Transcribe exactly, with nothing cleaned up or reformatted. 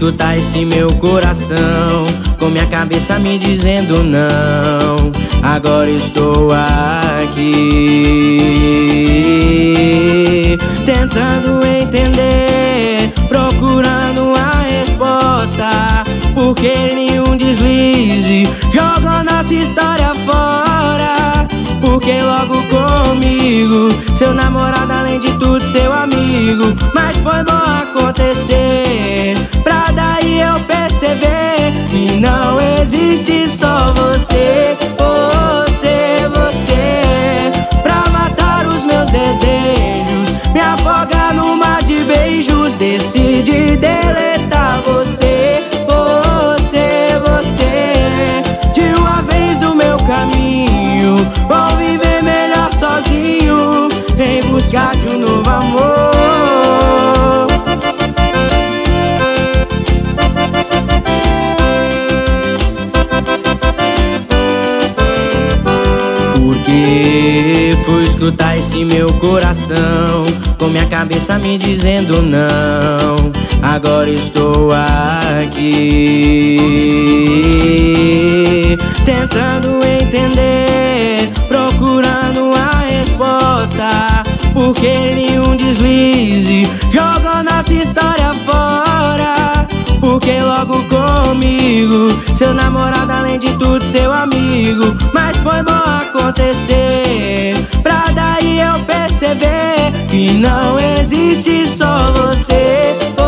escutar esse meu coração com minha cabeça me dizendo não. Agora estou aqui tentando entender, procurando a resposta. Por que nenhum deslize joga nossa história fora? Porque logo comigo, seu namorado, além de tudo, seu amigo. Mas foi bom acontecer pra daí eu perceber que não existe só você, você, você. Pra matar os meus desejos, me afogar no mar de beijos, decidi deletar você, você, você. De uma vez do meu caminho, vou viver melhor sozinho, em busca de um novo amor. Porque fui escutar esse meu coração com minha cabeça me dizendo não. Agora estou aqui tentando entender, procurando a resposta. Por que nenhum deslize joga nossa história fora? Porque logo comigo, seu namorado, além de tudo, seu amigo. Mas foi bom acontecer pra daí eu perceber que não existe só você.